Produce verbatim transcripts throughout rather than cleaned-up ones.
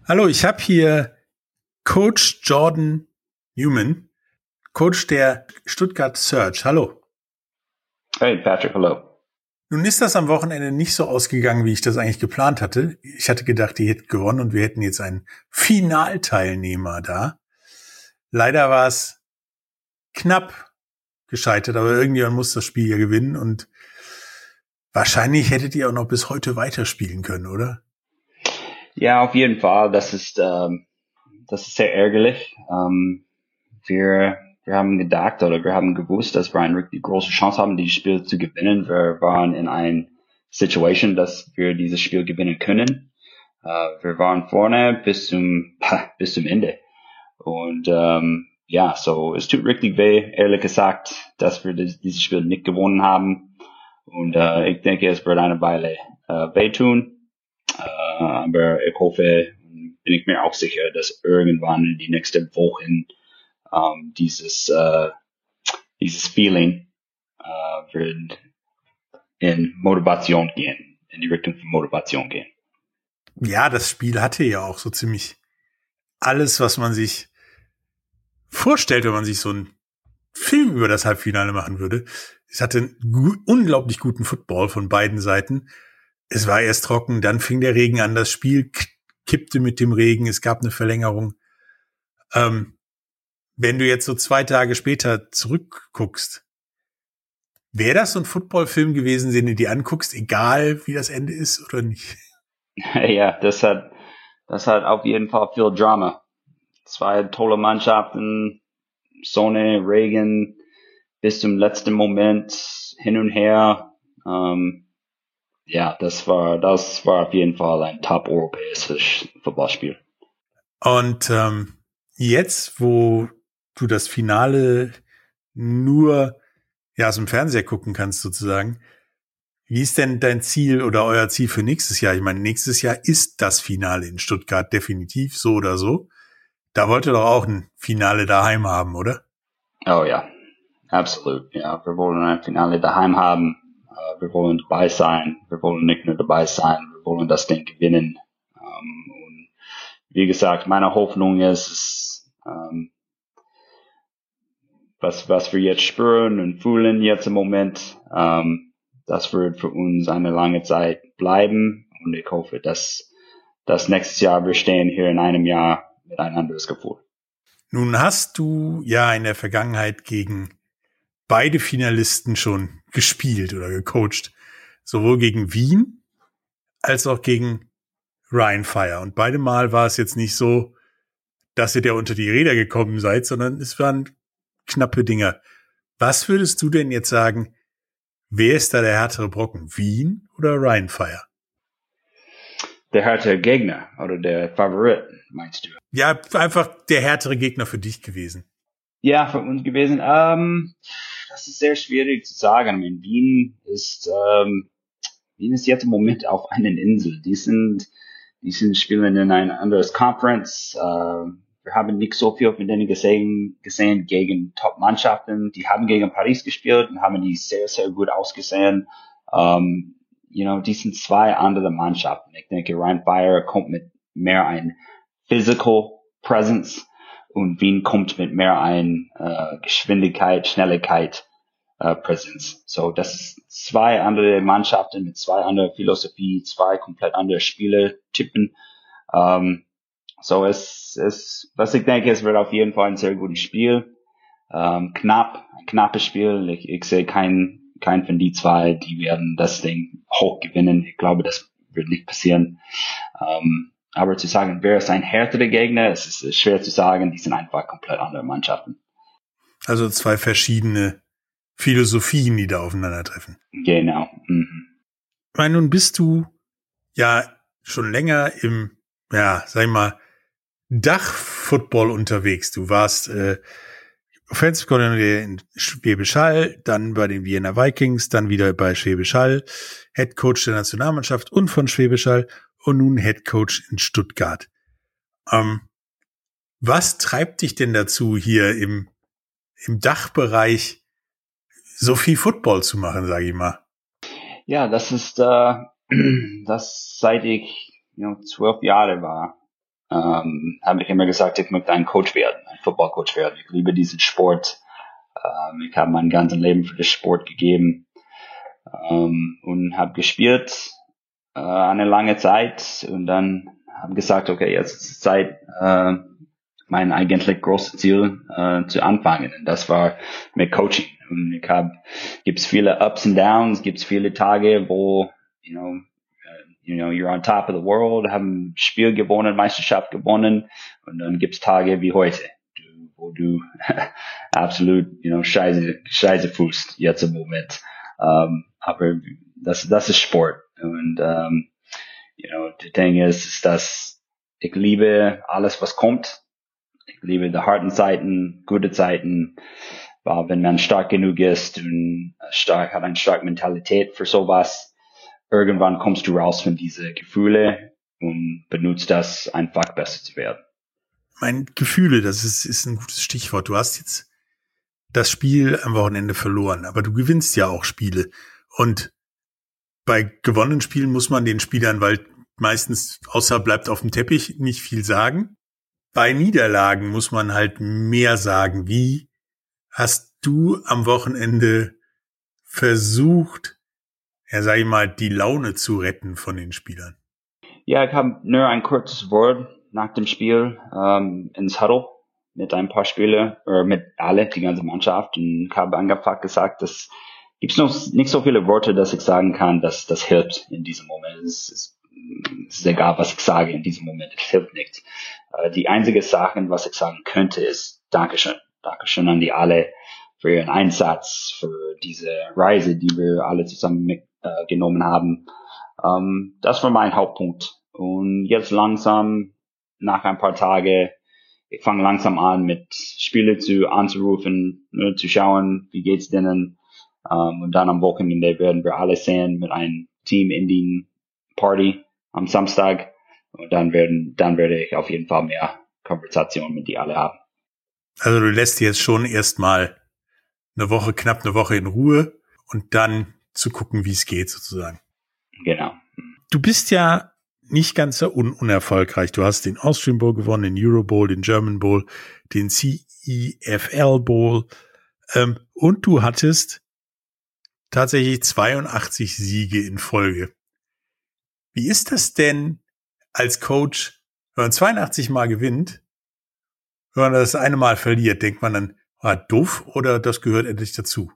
Hallo, ich habe hier Coach Jordan Newman, Coach der Stuttgart Surge. Hallo. Hey Patrick, hallo. Nun ist das am Wochenende nicht so ausgegangen, wie ich das eigentlich geplant hatte. Ich hatte gedacht, die hätten gewonnen und wir hätten jetzt einen Finalteilnehmer da. Leider war es knapp gescheitert, aber irgendjemand muss das Spiel ja gewinnen und wahrscheinlich hättet ihr auch noch bis heute weiterspielen können, oder? Ja, auf jeden Fall. Das ist, ähm, das ist sehr ärgerlich. Ähm, wir, wir haben gedacht oder wir haben gewusst, dass wir eine richtig große Chance haben, dieses Spiel zu gewinnen. Wir waren in einer Situation, dass wir dieses Spiel gewinnen können. Äh, wir waren vorne bis zum, bis zum Ende. Und, ähm, ja, so, es tut richtig weh, ehrlich gesagt, dass wir das, dieses Spiel nicht gewonnen haben. Und, äh, ich denke, es wird eine Weile, äh, wehtun. Uh, aber ich hoffe, bin ich mir auch sicher, dass irgendwann in die nächsten Wochen um, dieses uh, dieses Feeling uh, wird in Motivation gehen, in die Richtung von Motivation gehen. Ja, das Spiel hatte ja auch so ziemlich alles, was man sich vorstellt, wenn man sich so einen Film über das Halbfinale machen würde. Es hatte einen gu- unglaublich guten Football von beiden Seiten. Es war erst trocken, dann fing der Regen an, das Spiel kippte mit dem Regen, es gab eine Verlängerung. Ähm, wenn du jetzt so zwei Tage später zurückguckst, wäre das so ein Footballfilm gewesen, den du dir anguckst, egal wie das Ende ist oder nicht? Ja, das hat, das hat auf jeden Fall viel Drama. Zwei tolle Mannschaften, Sonne, Regen, bis zum letzten Moment hin und her. Ähm, Ja, das war, das war auf jeden Fall ein top-europäisches Footballspiel. Und ähm, jetzt, wo du das Finale nur ja aus dem Fernseher gucken kannst sozusagen, wie ist denn dein Ziel oder euer Ziel für nächstes Jahr? Ich meine, nächstes Jahr ist das Finale in Stuttgart definitiv, so oder so. Da wollt ihr doch auch ein Finale daheim haben, oder? Oh ja, absolut. Ja, wir wollen ein Finale daheim haben. Uh, wir wollen dabei sein. Wir wollen nicht nur dabei sein, wir wollen das Ding gewinnen. Um, und wie gesagt, meine Hoffnung ist, ist um, was, was wir jetzt spüren und fühlen jetzt im Moment, um, das wird für uns eine lange Zeit bleiben. Und ich hoffe, dass, dass nächstes Jahr wir stehen hier in einem Jahr mit ein anderes Gefühl. Nun hast du ja in der Vergangenheit gegen beide Finalisten schon gespielt oder gecoacht. Sowohl gegen Wien als auch gegen Rhein Fire. Und beide Mal war es jetzt nicht so, dass ihr da unter die Räder gekommen seid, sondern es waren knappe Dinger. Was würdest du denn jetzt sagen, wer ist da der härtere Brocken? Wien oder Rhein Fire? Der härtere Gegner oder der Favorit, meinst du? Ja, einfach der härtere Gegner für dich gewesen. Ja, für uns gewesen. Ähm, das ist sehr schwierig zu sagen. Ich meine, Wien ist, ähm, Wien ist jetzt im Moment auf einer Insel. Die sind, die sind spielen in ein anderes Conference. Ähm, wir haben nicht so viel von denen gesehen, gesehen gegen Top-Mannschaften. Die haben gegen Paris gespielt und haben die sehr, sehr gut ausgesehen. Um, you know, die sind zwei andere Mannschaften. Ich denke, Rhein Fire kommt mit mehr ein Physical Presence und Wien kommt mit mehr ein äh, Geschwindigkeit, Schnelligkeit, äh, Präsenz. So, das ist zwei andere Mannschaften mit zwei andere Philosophie, zwei komplett andere Spielertypen. Um, so, es, es, was ich denke, es wird auf jeden Fall ein sehr gutes Spiel. Um, knapp, ein knappes Spiel. Ich, ich sehe keinen, keinen von die zwei, die werden das Ding hoch gewinnen. Ich glaube, das wird nicht passieren. Um, aber zu sagen, wer ist ein härterer Gegner, es ist schwer zu sagen. Die sind einfach komplett andere Mannschaften. Also zwei verschiedene Philosophien, die da aufeinandertreffen. Genau. Mhm. Ich meine, nun bist du ja schon länger im, ja, sag ich mal, Dach-Football unterwegs. Du warst äh, Offensive Coordinator in Schwäbisch Hall, dann bei den Vienna Vikings, dann wieder bei Schwäbisch Hall, Head Coach der Nationalmannschaft und von Schwäbisch Hall und nun Head Coach in Stuttgart. Ähm, was treibt dich denn dazu, hier im, im Dachbereich so viel Football zu machen, sage ich mal? Ja, das ist, äh, das seit ich, you know, zwölf Jahre war. ähm, habe ich immer gesagt, ich möchte ein Coach werden, ein Football-Coach werden. Ich liebe diesen Sport. Ähm, ich habe mein ganzes Leben für den Sport gegeben ähm, und habe gespielt äh, eine lange Zeit und dann habe gesagt, okay, jetzt ist es Zeit, äh, mein eigentlich großes Ziel äh, zu anfangen. Und das war mit Coaching. Und ich habe, gibt's viele Ups und Downs, gibt's viele Tage, wo, you know, uh, you know, you're on top of the world, haben Spiel gewonnen, Meisterschaft gewonnen, und dann gibt's Tage wie heute, du, wo du absolut, you know, scheiße, scheiße fußt jetzt im Moment. Um, aber das, das ist Sport. Und, um, you know, the thing is, ist, dass ich liebe alles, was kommt. Ich liebe die harten Zeiten, gute Zeiten, weil wenn man stark genug ist und stark, hat eine starke Mentalität für sowas, irgendwann kommst du raus von diesen Gefühle und benutzt das einfach besser zu werden. Mein Gefühle, das ist, ist ein gutes Stichwort. Du hast jetzt das Spiel am Wochenende verloren, aber du gewinnst ja auch Spiele. Und bei gewonnenen Spielen muss man den Spielern, weil meistens außer bleibt auf dem Teppich, nicht viel sagen. Bei Niederlagen muss man halt mehr sagen. Wie hast du am Wochenende versucht, ja, sag ich mal, die Laune zu retten von den Spielern? Ja, ich habe nur ein kurzes Wort nach dem Spiel ähm, ins Huddle mit ein paar Spielern, oder mit alle, die ganze Mannschaft. Und ich habe einfach gesagt, dass gibt es noch nicht so viele Worte, dass ich sagen kann, dass das hilft in diesem Moment. Es ist, es ist egal, was ich sage in diesem Moment. Es hilft nicht. Äh, die einzige Sache, was ich sagen könnte, ist Dankeschön. Dankeschön an die alle für ihren Einsatz, für diese Reise, die wir alle zusammen mitgenommen äh, haben. Ähm, das war mein Hauptpunkt. Und jetzt langsam, nach ein paar Tagen, ich fange langsam an, mit Spiele zu anzurufen, nur zu schauen, wie geht's denen. Um, und dann am Wochenende werden wir alle sehen mit einem Team Indian Party am Samstag. Und dann werden, dann werde ich auf jeden Fall mehr Konversationen mit die alle haben. Also du lässt jetzt schon erstmal eine Woche, knapp eine Woche in Ruhe und dann zu gucken, wie es geht sozusagen. Genau. Du bist ja nicht ganz so un- unerfolgreich. Du hast den Austrian Bowl gewonnen, den Euro Bowl, den German Bowl, den C E F L Bowl ähm, und du hattest tatsächlich zweiundachtzig Siege in Folge. Wie ist das denn als Coach, wenn man zweiundachtzig Mal gewinnt, wenn man das eine Mal verliert, denkt man dann, ah, doof, oder das gehört endlich dazu?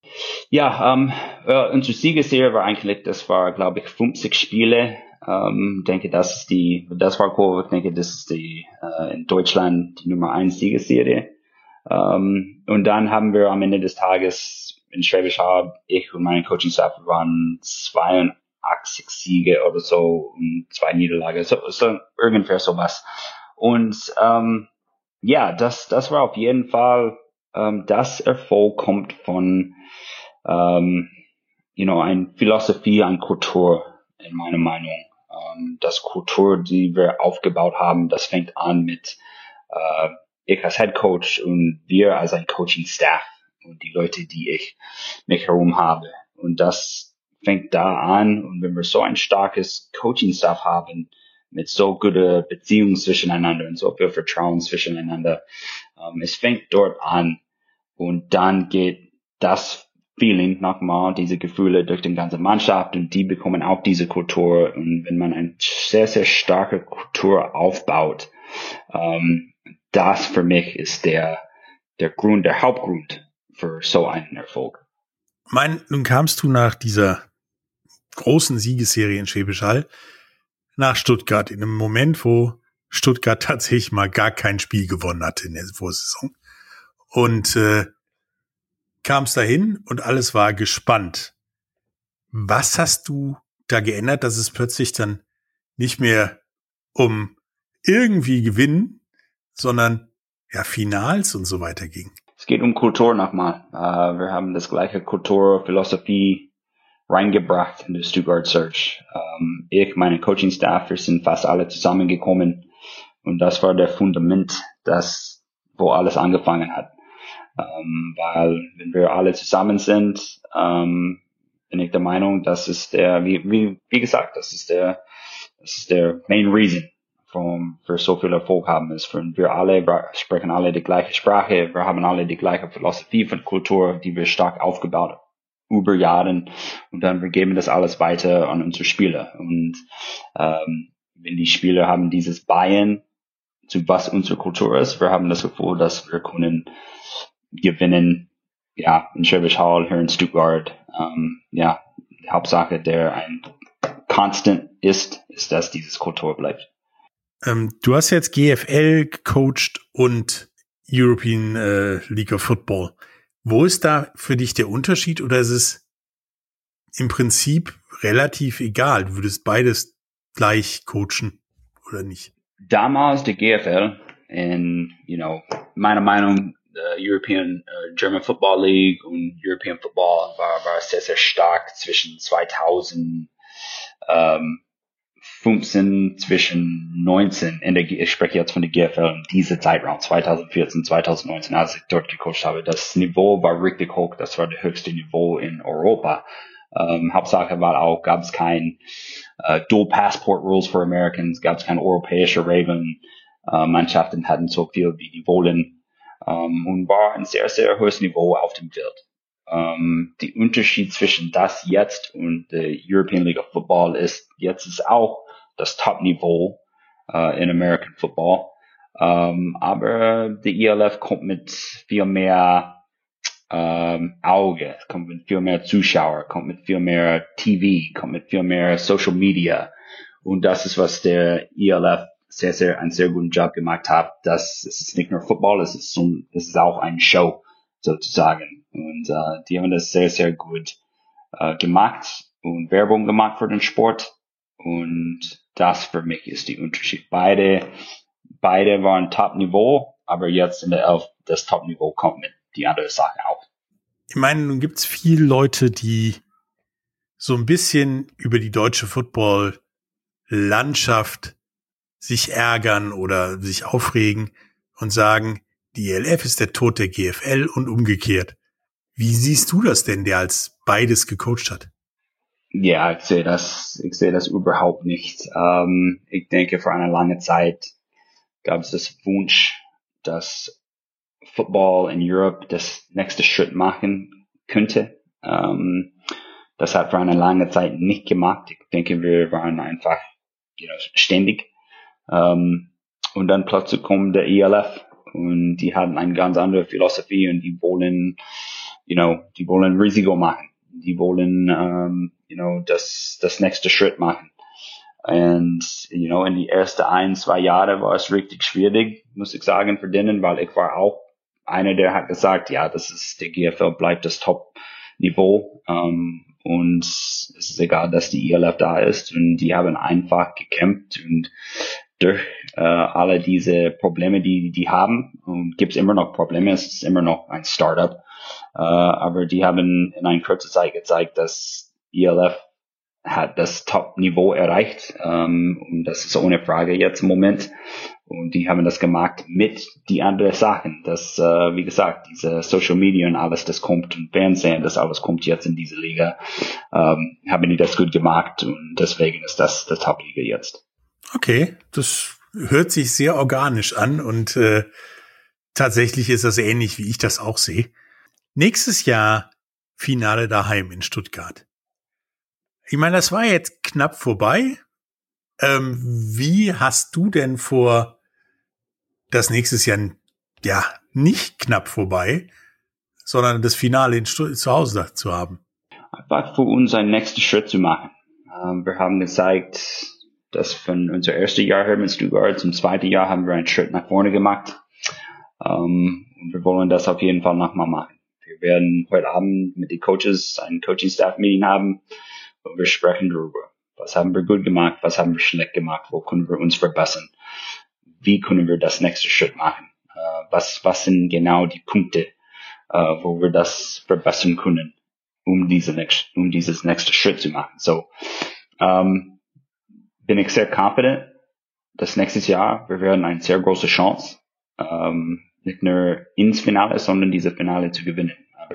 Ja, ähm, äh, unsere Siegesserie war eigentlich, das war, glaube ich, fünfzig Spiele. Ähm, denke, das ist die, das war cool. Ich denke, das ist die äh, in Deutschland die Nummer eins Siegesserie. Ähm, und dann haben wir am Ende des Tages in Schwäbisch Hall, ich und mein Coaching-Staff waren zweiundachtzig Siege oder so und zwei Niederlagen, so, so ungefähr sowas. Und ähm, ja, das, das war auf jeden Fall, ähm, das Erfolg kommt von, ähm, you know, ein Philosophie, ein Kultur, in meiner Meinung. Ähm, das Kultur, die wir aufgebaut haben, das fängt an mit äh, ich als Head Coach und wir als ein Coaching-Staff und die Leute, die ich mich herum habe. Und das fängt da an. Und wenn wir so ein starkes Coaching-Staff haben, mit so guter Beziehung zwischeneinander und so viel Vertrauen zwischeneinander, ähm, es fängt dort an. Und dann geht das Feeling nochmal, diese Gefühle durch die ganze Mannschaft und die bekommen auch diese Kultur. Und wenn man eine sehr, sehr starke Kultur aufbaut, ähm, das für mich ist der, der Grund, der Hauptgrund für so einen Erfolg. Mein, nun kamst du nach dieser großen Siegesserie in Schwäbisch Hall nach Stuttgart, in einem Moment, wo Stuttgart tatsächlich mal gar kein Spiel gewonnen hatte in der Vorsaison. Und äh, kamst dahin und alles war gespannt. Was hast du da geändert, dass es plötzlich dann nicht mehr um irgendwie gewinnen, sondern ja Finals und so weiter ging? Es geht um Kultur nochmal. Uh, wir haben das gleiche Kultur, Philosophie reingebracht in die Stuttgart Surge. Um, ich, meine Coaching-Staff, wir sind fast alle zusammengekommen und das war der Fundament, das, wo alles angefangen hat. Um, weil wenn wir alle zusammen sind, um, bin ich der Meinung, das ist der, wie, wie, wie gesagt, das ist der, das ist der main reason vom, für so viel Erfolg haben, ist, wir alle sprechen alle die gleiche Sprache, wir haben alle die gleiche Philosophie von Kultur, die wir stark aufgebaut haben über Jahren, und dann wir geben das alles weiter an unsere Spieler. Und ähm, wenn die Spieler haben dieses Buy-in zu was unsere Kultur ist, wir haben das Gefühl, dass wir können gewinnen, ja, in Schwäbisch Hall, hier in Stuttgart, ähm, ja, die Hauptsache, der ein Constant ist, ist, dass dieses Kultur bleibt. Ähm, du hast jetzt G F L gecoacht und European äh, League of Football. Wo ist da für dich der Unterschied, oder ist es im Prinzip relativ egal? Du würdest beides gleich coachen oder nicht? Damals die G F L in, you know, meiner Meinung, uh, European uh, German Football League und European Football war, war sehr, sehr stark zwischen zweitausend ähm, fünfzehn, zwischen neunzehn, in der, ich spreche jetzt von der G F L, in diese Zeitraum, zweitausendvierzehn, zweitausendneunzehn, als ich dort gecoacht habe. Das Niveau war richtig hoch, das war das höchste Niveau in Europa. Ähm, Hauptsache war auch, gab es kein äh, Dual Passport Rules for Americans, gab es keine europäische Regeln. Äh, Mannschaften hatten so viel, wie die wollen. Ähm, und war ein sehr, sehr hohes Niveau auf dem Feld. Um, die Unterschied zwischen das jetzt und der European League of Football ist, jetzt ist auch das Top-Niveau uh, in American Football. Um, aber die E L F kommt mit viel mehr um, Auge, kommt mit viel mehr Zuschauer, kommt mit viel mehr T V, kommt mit viel mehr Social Media. Und das ist, was der E L F sehr, sehr, einen sehr guten Job gemacht hat. Das, es ist nicht nur Football, es ist, so, es ist auch eine Show, sozusagen. Und äh, die haben das sehr, sehr gut äh, gemacht und Werbung gemacht für den Sport. Und das für mich ist der Unterschied. Beide, beide waren Top-Niveau, aber jetzt in der Elf, das Top-Niveau kommt mit die andere Sache auch. Ich meine, nun gibt's viele Leute, die so ein bisschen über die deutsche Football-Landschaft sich ärgern oder sich aufregen und sagen, die E L F ist der Tod der G F L und umgekehrt. Wie siehst du das denn, der als beides gecoacht hat? Ja, ich sehe das, ich sehe das überhaupt nicht. Ähm, ich denke, für eine lange Zeit gab es das Wunsch, dass Football in Europe das nächste Schritt machen könnte. Ähm, das hat für eine lange Zeit nicht gemacht. Ich denke, wir waren einfach, you know, ständig. Ähm, und dann plötzlich kommt der E L F und die haben eine ganz andere Philosophie und die wollen, you know, die wollen Risiko machen. Die wollen, um, you know, das, das nächste Schritt machen. Und, you know, in die ersten ein, zwei Jahre war es richtig schwierig, muss ich sagen, für denen, weil ich war auch einer, der hat gesagt, ja, das ist, der G F L bleibt das Top-Niveau, um, und es ist egal, dass die E L F da ist, und die haben einfach gekämpft und durch äh, alle diese Probleme, die die haben, und gibt es immer noch Probleme, es ist immer noch ein Startup, äh, aber die haben in einer kurzen Zeit gezeigt, dass E L F hat das Top-Niveau erreicht, ähm, und das ist ohne Frage jetzt im Moment, und die haben das gemacht mit die anderen Sachen, das, äh, wie gesagt, diese Social Media und alles, das kommt, und Fernsehen, das alles kommt jetzt in diese Liga, ähm, haben die das gut gemacht, und deswegen ist das das Top-Liga jetzt. Okay, das hört sich sehr organisch an, und äh, tatsächlich ist das ähnlich, wie ich das auch sehe. Nächstes Jahr Finale daheim in Stuttgart. Ich meine, das war jetzt knapp vorbei. Ähm, wie hast du denn vor, das nächstes Jahr ja nicht knapp vorbei, sondern das Finale in Stu- zu Hause zu haben? Einfach für uns einen nächsten Schritt zu machen. Ähm, wir haben gezeigt, dass von unser erstes Jahr hier mit Stuttgart zum zweiten Jahr haben wir einen Schritt nach vorne gemacht. Ähm, und wir wollen das auf jeden Fall nochmal machen. Wir werden heute Abend mit den Coaches ein Coaching-Staff-Meeting haben, und wir sprechen darüber. Was haben wir gut gemacht? Was haben wir schlecht gemacht? Wo können wir uns verbessern? Wie können wir das nächste Schritt machen? Uh, was, was sind genau die Punkte, uh, wo wir das verbessern können, um diese next, um dieses nächste Schritt zu machen? So, um, bin ich sehr confident, dass nächstes Jahr wir werden eine sehr große Chance, um, nicht nur ins Finale, sondern diese Finale zu gewinnen. Aber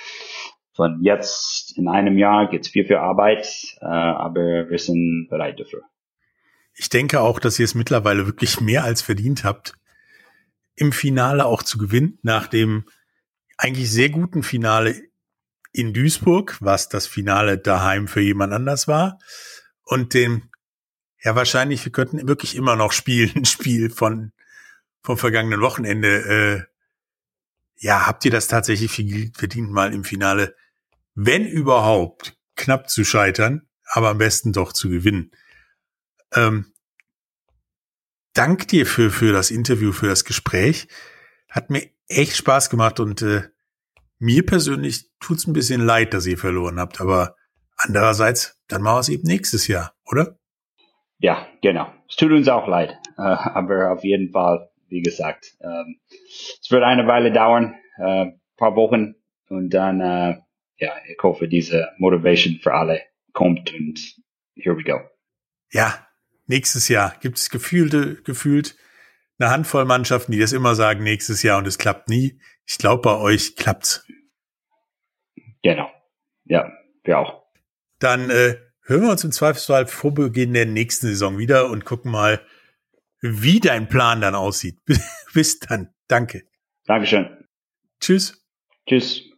von jetzt in einem Jahr geht es viel für Arbeit, uh, aber wir sind bereit dafür. ich denke auch, dass ihr es mittlerweile wirklich mehr als verdient habt, im Finale auch zu gewinnen, nach dem eigentlich sehr guten Finale in Duisburg, was das Finale daheim für jemand anders war, und dem, ja wahrscheinlich, wir könnten wirklich immer noch spielen, ein Spiel von vom vergangenen Wochenende. Äh, ja, habt ihr das tatsächlich verdient, mal im Finale, wenn überhaupt, knapp zu scheitern, aber am besten doch zu gewinnen. Ähm, Dank dir für für das Interview, für das Gespräch. Hat mir echt Spaß gemacht und äh, mir persönlich tut's ein bisschen leid, dass ihr verloren habt, aber andererseits, dann machen wir es eben nächstes Jahr, oder? Ja, genau. Es tut uns auch leid, äh, aber auf jeden Fall, wie gesagt, ähm, es wird eine Weile dauern, äh, paar Wochen, und dann, äh, ja, ich hoffe, diese Motivation für alle kommt, und here we go. Ja, nächstes Jahr gibt's gefühlte, gefühlt eine Handvoll Mannschaften, die das immer sagen, nächstes Jahr, und es klappt nie. Ich glaube, bei euch klappt's. Genau. Ja, wir auch. Dann äh, hören wir uns im Zweifelsfall vor Beginn der nächsten Saison wieder und gucken mal, wie dein Plan dann aussieht. Bis dann. Danke. Dankeschön. Tschüss. Tschüss.